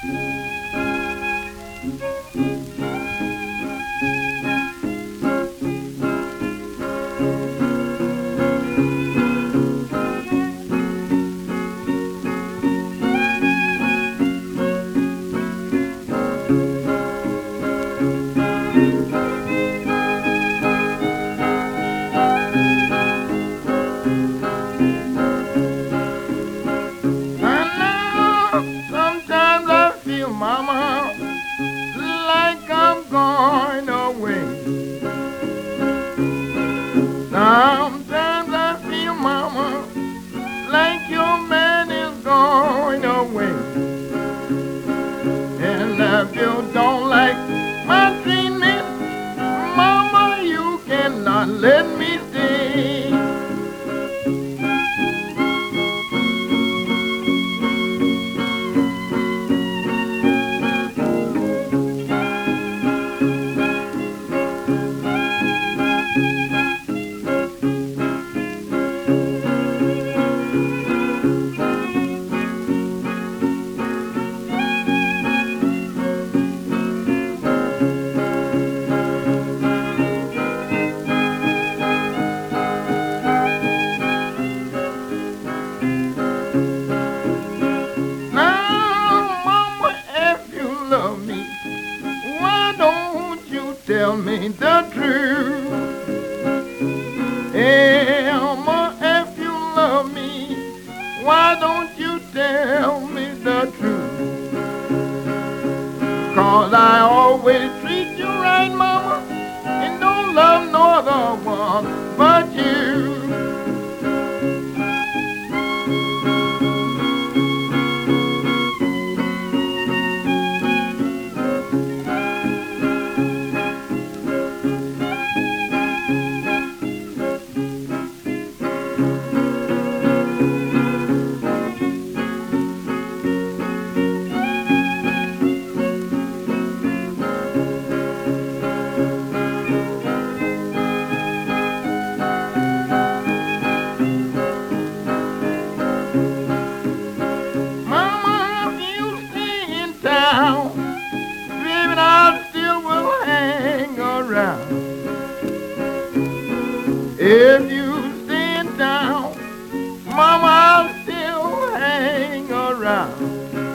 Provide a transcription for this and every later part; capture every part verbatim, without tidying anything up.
Sometimes I feel, mama, like I'm going away. Sometimes I feel, mama, like your man is going away. And if you don't like my treatment, mama, you cannot let me stay. Tell me the truth. Elma, if you love me, why don't you tell me the truth? 'Cause I always treat you right, mama, and don't love no other one but you. Baby, I still will hang around. If you stay in town, mama, I'll still hang around.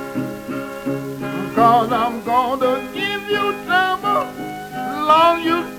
'Cause I'm gonna give you trouble long you